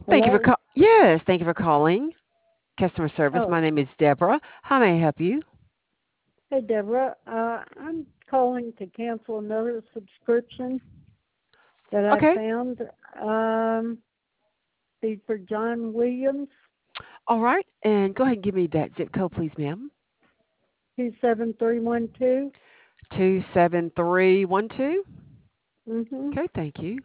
Thank you for Hello? call. Yes, thank you for calling customer service. Oh, My name is Deborah. How may I help you? hey, Deborah. I'm calling to cancel another subscription that I Okay. found. Um, be for John Williams, All right. And go ahead and give me that zip code, please, ma'am. 27312. 27312. Mm-hmm. Okay, thank you.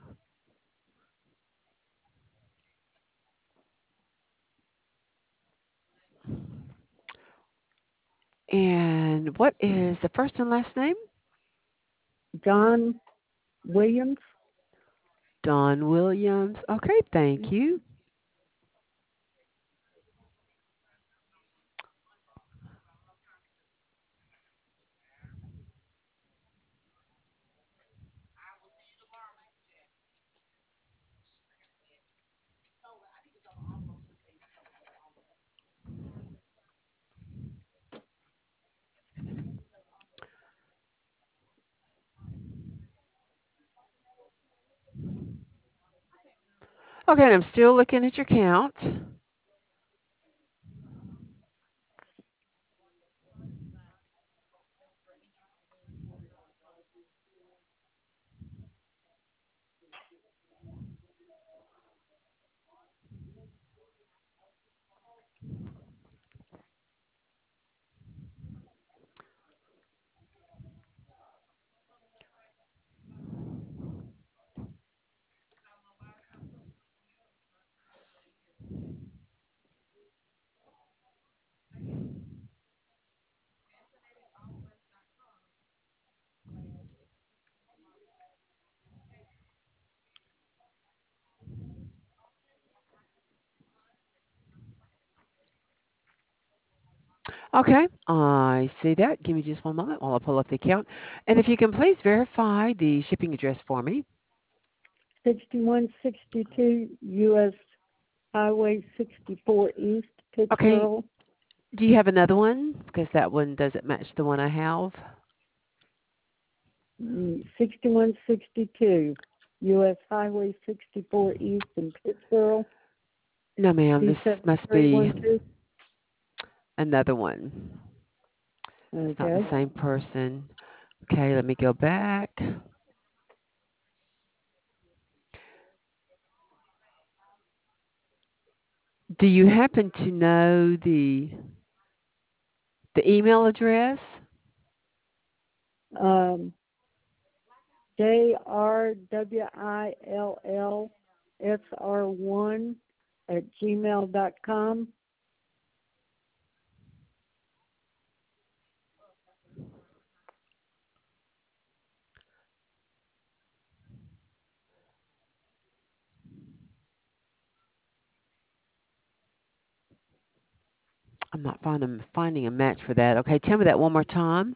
And what is the first and last name? John Williams. Don Williams. Okay, thank you. Okay, and I'm still looking at your count. Okay, I see that. Give me just one moment while I pull up the account. And if you can please verify the shipping address for me. 6162 U.S. Highway 64 East, Okay, Pittsboro. do you have another one? Because that one doesn't match the one I have. 6162 U.S. Highway 64 East in Pittsboro. No, ma'am, this must be 27312. another one. It's not the Okay. same person. Okay, let me go back. Do you happen to know the email address? Um, JRWILLSR1 at gmail.com. I'm not finding a match for that. Okay, tell me that one more time.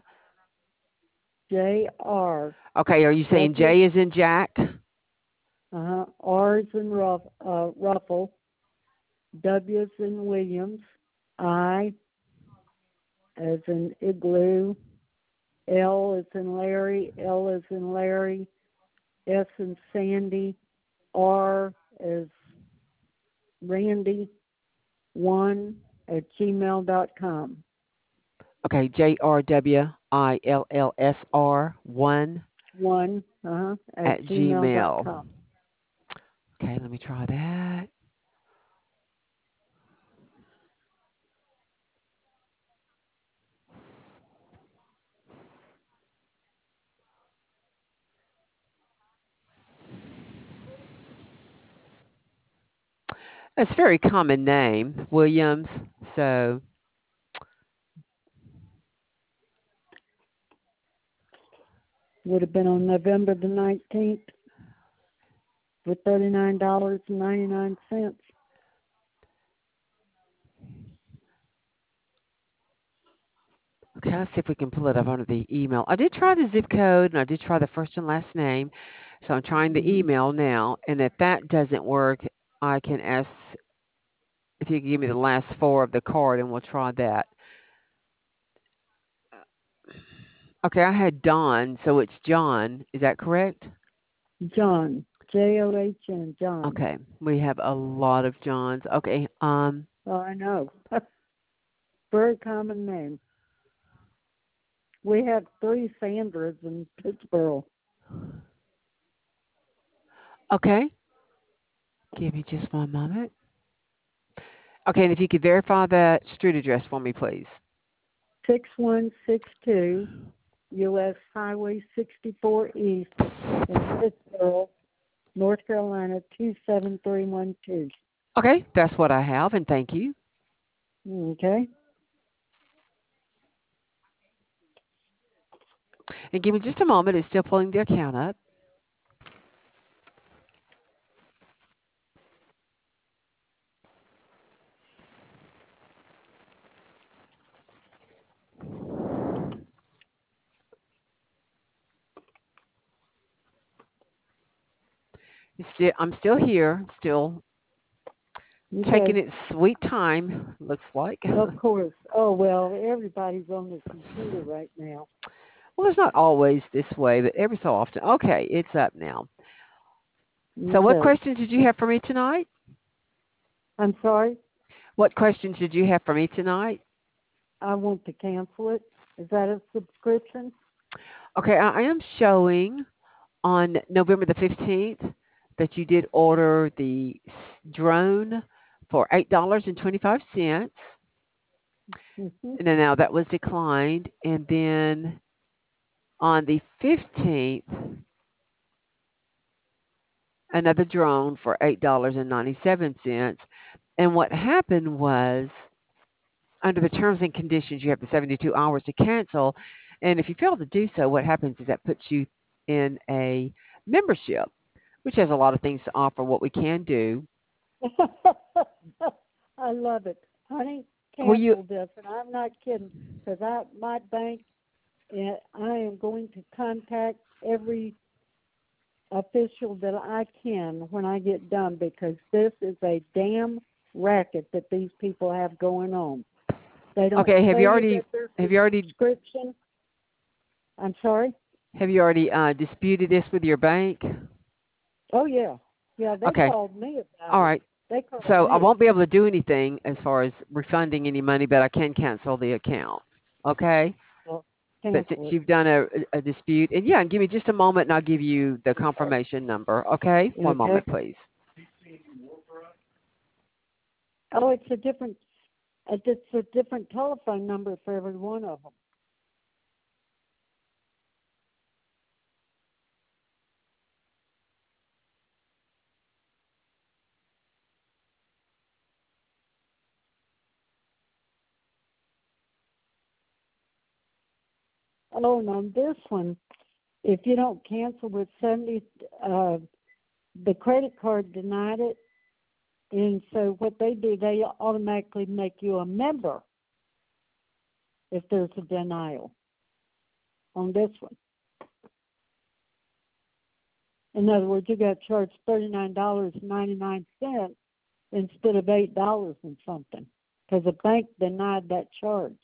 JR. Okay, are you saying W, J is in Jack? R is in Ruffle, W is in Williams, I as in Igloo, L is in Larry, L is in Larry, S in Sandy, R is Randy, 1 at gmail.com. Okay, JRWILLSR1 1 at at Gmail. gmail.com. Okay, let me try that. It's a very common name, Williams. So, Would have been on November the 19th for $39.99. okay, let's see if we can pull it up under the email. I did try the zip code and I did try the first and last name. So I'm trying the Mm-hmm. email now. And if that doesn't work, I can ask if you can give me the last four of the card and we'll try that. Okay, I had Don, so it's John. Is that correct? John, John, John. Okay, we have a lot of Johns. Okay, Oh, I know. Very common name. We have 3 Sandras in Pittsburgh. okay. Give me just one moment. Okay, and if you could verify that street address for me, please. 6162 U.S. Highway 64 East in Pittsburgh, North Carolina 27312. Okay, that's what I have, and thank you. Okay. And give me just a moment. It's still pulling the account up. I'm still here, still taking Okay. its sweet time, looks like. Of course. Oh, well, everybody's on the computer right now. Well, it's not always this way, but every so often. Okay, it's up now. So, what Okay. questions did you have for me tonight? I'm sorry. What questions did you have for me tonight? I want to cancel it. Is that a subscription? Okay, I am showing on November the 15th that you did order the drone for $8.25. Mm-hmm. And then now that was declined. And then on the 15th, another drone for $8.97. And what happened was, under the terms and conditions, you have the 72 hours to cancel. And if you fail to do so, what happens is that puts you in a membership, which has a lot of things to offer. What we can do, I love it. Honey, well, you cancel this. And I'm not kidding because my bank, I am going to contact every official that I can when I get done because this is a damn racket that these people have going on. They don't okay? tell you that there's a Have you already subscription. I'm sorry? have you already disputed this with your bank? Oh, yeah. Yeah, they Okay, called me about all it. right. They called So I me. won't be able to do anything as far as refunding any money, but I can cancel the account. Okay. Well, But cancel since it. you've done a dispute, and yeah, give me just a moment and I'll give you the confirmation number. Okay. One Okay. moment, please. Oh, it's a different telephone number for every one of them. Oh, and on this one, if you don't cancel with 70, uh, the credit card denied it. And so what they do, they automatically make you a member if there's a denial on this one. In other words, you got charged $39.99 instead of $8 and something because the bank denied that charge.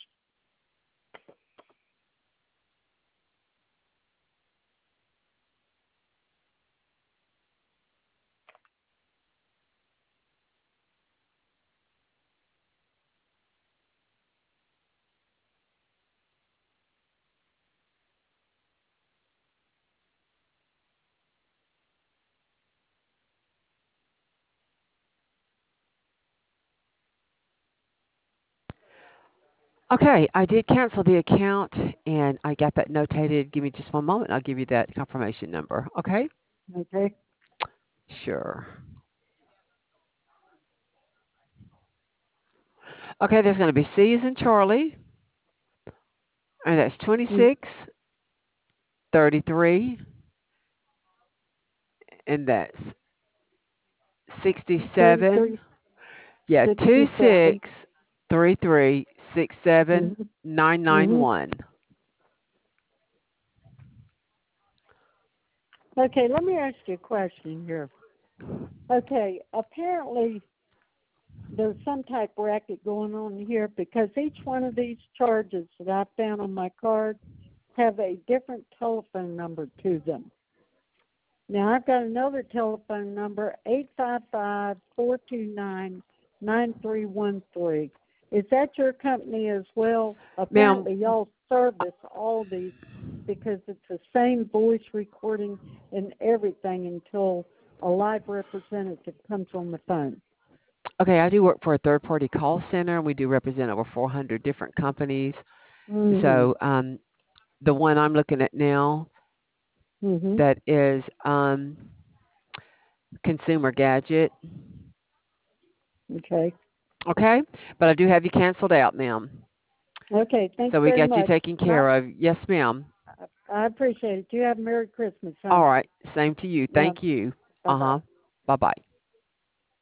Okay. I did cancel the account and I got that notated. Give me just one moment. I'll give you that confirmation number. Okay. Okay. Sure. Okay. There's going to be C as in Charlie, and that's Mm, 26, 33, and that's 67. 33, Yeah, 67. 263367 Mm-hmm. Mm-hmm. 991. Okay, let me ask you a question here. Okay, apparently there's some type of racket going on here because each one of these charges that I found on my card have a different telephone number to them. Now I've got another telephone number, 855-429-9313. Is that your company as well? Ma'am, Apparently y'all service all these because it's the same voice recording and everything until a live representative comes on the phone. okay, I do work for a third-party call center, and we do represent over 400 different companies. Mhm. So the one I'm looking at now, Mhm. that is Consumer Gadget. Okay. Okay, but I do have you canceled out, ma'am. Okay, thanks So we very got you much. taken I care of. Yes, ma'am. I appreciate it. You have a Merry Christmas, All hon. right, same to you. Yeah. Thank you. Bye bye. Uh-huh. Bye-bye.